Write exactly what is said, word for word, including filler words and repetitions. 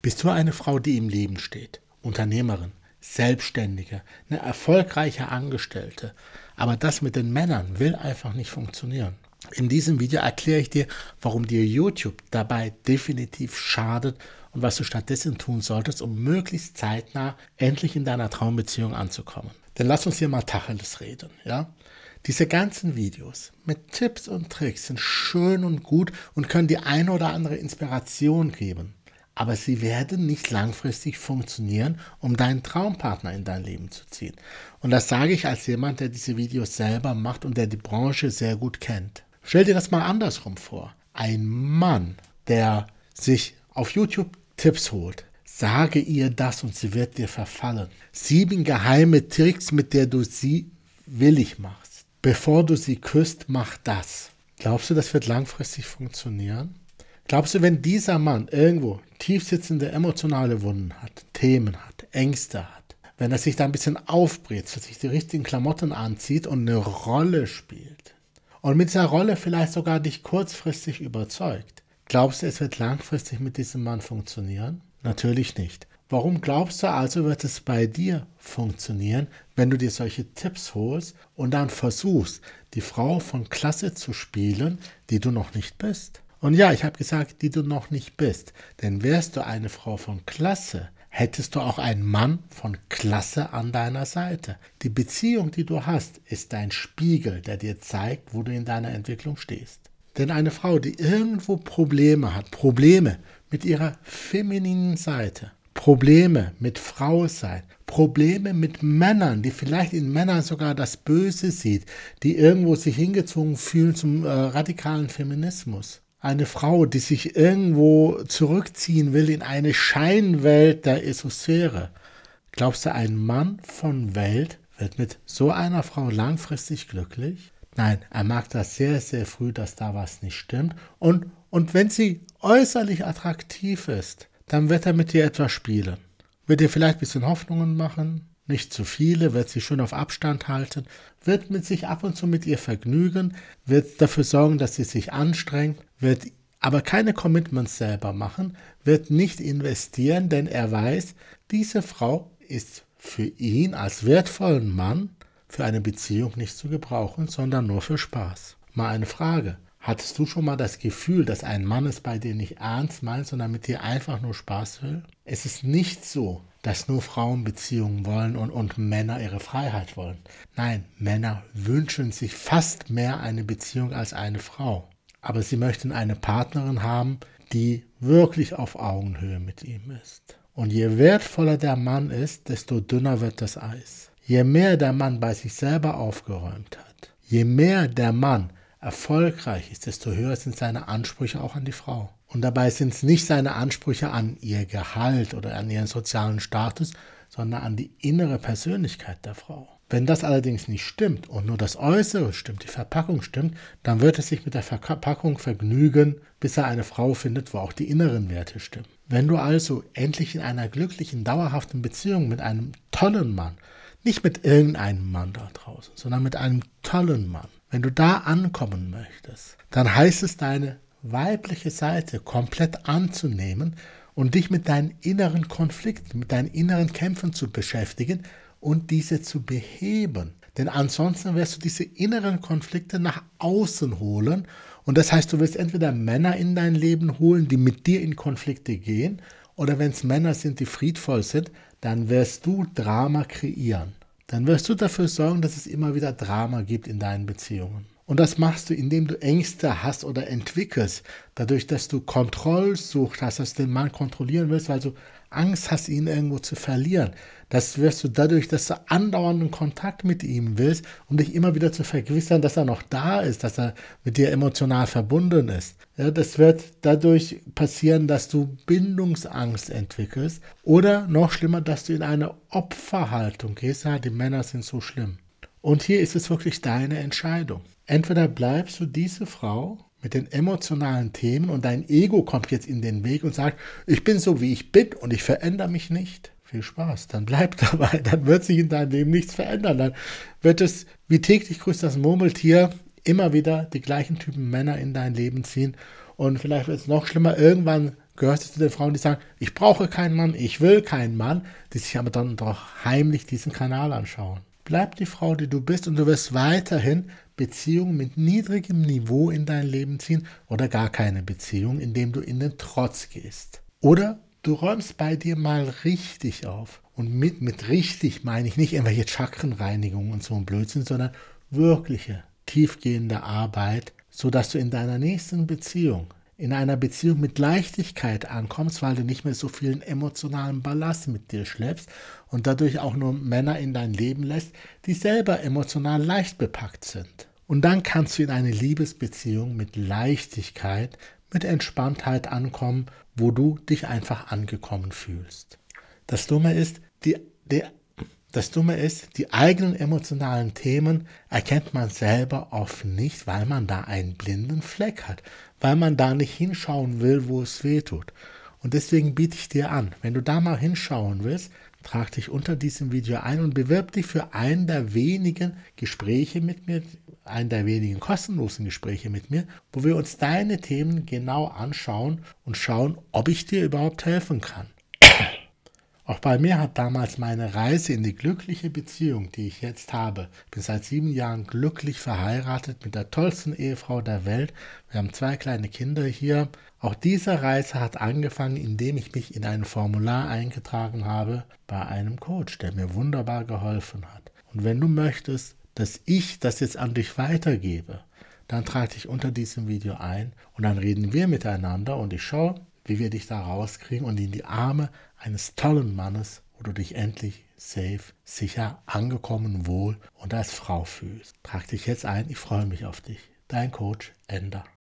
Bist du eine Frau, die im Leben steht? Unternehmerin, Selbstständige, eine erfolgreiche Angestellte. Aber das mit den Männern will einfach nicht funktionieren. In diesem Video erkläre ich dir, warum dir YouTube dabei definitiv schadet und was du stattdessen tun solltest, um möglichst zeitnah endlich in deiner Traumbeziehung anzukommen. Denn lass uns hier mal Tacheles reden, ja? Diese ganzen Videos mit Tipps und Tricks sind schön und gut und können die eine oder andere Inspiration geben. Aber sie werden nicht langfristig funktionieren, um deinen Traumpartner in dein Leben zu ziehen. Und das sage ich als jemand, der diese Videos selber macht und der die Branche sehr gut kennt. Stell dir das mal andersrum vor. Ein Mann, der sich auf YouTube Tipps holt, sage ihr das und sie wird dir verfallen. Sieben geheime Tricks, mit der du sie willig machst. Bevor du sie küsst, mach das. Glaubst du, das wird langfristig funktionieren? Glaubst du, wenn dieser Mann irgendwo tiefsitzende emotionale Wunden hat, Themen hat, Ängste hat, wenn er sich da ein bisschen aufbläht, sich die richtigen Klamotten anzieht und eine Rolle spielt und mit dieser Rolle vielleicht sogar dich kurzfristig überzeugt, glaubst du, es wird langfristig mit diesem Mann funktionieren? Natürlich nicht. Warum glaubst du also, wird es bei dir funktionieren, wenn du dir solche Tipps holst und dann versuchst, die Frau von Klasse zu spielen, die du noch nicht bist? Und ja, ich habe gesagt, die du noch nicht bist. Denn wärst du eine Frau von Klasse, hättest du auch einen Mann von Klasse an deiner Seite. Die Beziehung, die du hast, ist dein Spiegel, der dir zeigt, wo du in deiner Entwicklung stehst. Denn eine Frau, die irgendwo Probleme hat, Probleme mit ihrer femininen Seite, Probleme mit Frau sein, Probleme mit Männern, die vielleicht in Männern sogar das Böse sieht, die irgendwo sich hingezogen fühlen zum äh, radikalen Feminismus. Eine Frau, die sich irgendwo zurückziehen will in eine Scheinwelt der Esosphäre. Glaubst du, ein Mann von Welt wird mit so einer Frau langfristig glücklich? Nein, er merkt das sehr, sehr früh, dass da was nicht stimmt. Und, und wenn sie äußerlich attraktiv ist, dann wird er mit dir etwas spielen. Wird dir vielleicht ein bisschen Hoffnungen machen, nicht zu viele, wird sie schön auf Abstand halten, wird mit sich ab und zu mit ihr vergnügen, wird dafür sorgen, dass sie sich anstrengt, wird aber keine Commitments selber machen, wird nicht investieren, denn er weiß, diese Frau ist für ihn als wertvollen Mann für eine Beziehung nicht zu gebrauchen, sondern nur für Spaß. Mal eine Frage. Hattest du schon mal das Gefühl, dass ein Mann es bei dir nicht ernst meint, sondern mit dir einfach nur Spaß will? Es ist nicht so, dass nur Frauen Beziehungen wollen und, und Männer ihre Freiheit wollen. Nein, Männer wünschen sich fast mehr eine Beziehung als eine Frau. Aber sie möchten eine Partnerin haben, die wirklich auf Augenhöhe mit ihm ist. Und je wertvoller der Mann ist, desto dünner wird das Eis. Je mehr der Mann bei sich selber aufgeräumt hat, je mehr der Mann erfolgreich ist, desto höher sind seine Ansprüche auch an die Frau. Und dabei sind es nicht seine Ansprüche an ihr Gehalt oder an ihren sozialen Status, sondern an die innere Persönlichkeit der Frau. Wenn das allerdings nicht stimmt und nur das Äußere stimmt, die Verpackung stimmt, dann wird es sich mit der Verpackung vergnügen, bis er eine Frau findet, wo auch die inneren Werte stimmen. Wenn du also endlich in einer glücklichen, dauerhaften Beziehung mit einem tollen Mann, nicht mit irgendeinem Mann da draußen, sondern mit einem tollen Mann, wenn du da ankommen möchtest, dann heißt es, deine weibliche Seite komplett anzunehmen und dich mit deinen inneren Konflikten, mit deinen inneren Kämpfen zu beschäftigen und diese zu beheben. Denn ansonsten wirst du diese inneren Konflikte nach außen holen und das heißt, du wirst entweder Männer in dein Leben holen, die mit dir in Konflikte gehen, oder wenn es Männer sind, die friedvoll sind, dann wirst du Drama kreieren. Dann wirst du dafür sorgen, dass es immer wieder Drama gibt in deinen Beziehungen. Und das machst du, indem du Ängste hast oder entwickelst, dadurch, dass du Kontrollsucht hast, dass du den Mann kontrollieren willst, weil du Angst hast, ihn irgendwo zu verlieren. Das wirst du dadurch, dass du andauernden Kontakt mit ihm willst, um dich immer wieder zu vergewissern, dass er noch da ist, dass er mit dir emotional verbunden ist. Ja, das wird dadurch passieren, dass du Bindungsangst entwickelst oder noch schlimmer, dass du in eine Opferhaltung gehst. Ja, die Männer sind so schlimm. Und hier ist es wirklich deine Entscheidung. Entweder bleibst du diese Frau mit den emotionalen Themen und dein Ego kommt jetzt in den Weg und sagt, ich bin so, wie ich bin und ich verändere mich nicht. Viel Spaß, dann bleib dabei, dann wird sich in deinem Leben nichts verändern. Dann wird es, wie täglich grüßt das Murmeltier, immer wieder die gleichen Typen Männer in dein Leben ziehen und vielleicht wird es noch schlimmer, irgendwann Gehörst du zu den Frauen, die sagen, ich brauche keinen Mann, ich will keinen Mann, die sich aber dann doch heimlich diesen Kanal anschauen? Bleib die Frau, die du bist, und du wirst weiterhin Beziehungen mit niedrigem Niveau in dein Leben ziehen oder gar keine Beziehung, indem du in den Trotz gehst. Oder du räumst bei dir mal richtig auf. Und mit, mit richtig meine ich nicht irgendwelche Chakrenreinigungen und so ein Blödsinn, sondern wirkliche, tiefgehende Arbeit, sodass du in deiner nächsten Beziehung, in einer Beziehung mit Leichtigkeit ankommst, weil du nicht mehr so viel emotionalen Ballast mit dir schleppst und dadurch auch nur Männer in dein Leben lässt, die selber emotional leicht bepackt sind. Und dann kannst du in eine Liebesbeziehung mit Leichtigkeit, mit Entspanntheit ankommen, wo du dich einfach angekommen fühlst. Das Dumme ist, die, die, das Dumme ist, die eigenen emotionalen Themen erkennt man selber oft nicht, weil man da einen blinden Fleck hat, weil man da nicht hinschauen will, wo es weh tut. Und deswegen biete ich dir an, wenn du da mal hinschauen willst, trag dich unter diesem Video ein und bewirb dich für einen der wenigen Gespräche mit mir, einen der wenigen kostenlosen Gespräche mit mir, wo wir uns deine Themen genau anschauen und schauen, ob ich dir überhaupt helfen kann. Auch bei mir hat damals meine Reise in die glückliche Beziehung, die ich jetzt habe, bin seit sieben Jahren glücklich verheiratet mit der tollsten Ehefrau der Welt. Wir haben zwei kleine Kinder hier. Auch diese Reise hat angefangen, indem ich mich in ein Formular eingetragen habe bei einem Coach, der mir wunderbar geholfen hat. Und wenn du möchtest, dass ich das jetzt an dich weitergebe, dann trag dich unter diesem Video ein und dann reden wir miteinander und ich schaue, wie wir dich da rauskriegen und in die Arme eines tollen Mannes, wo du dich endlich safe, sicher, angekommen, wohl und als Frau fühlst. Trag dich jetzt ein, ich freue mich auf dich. Dein Coach Ender.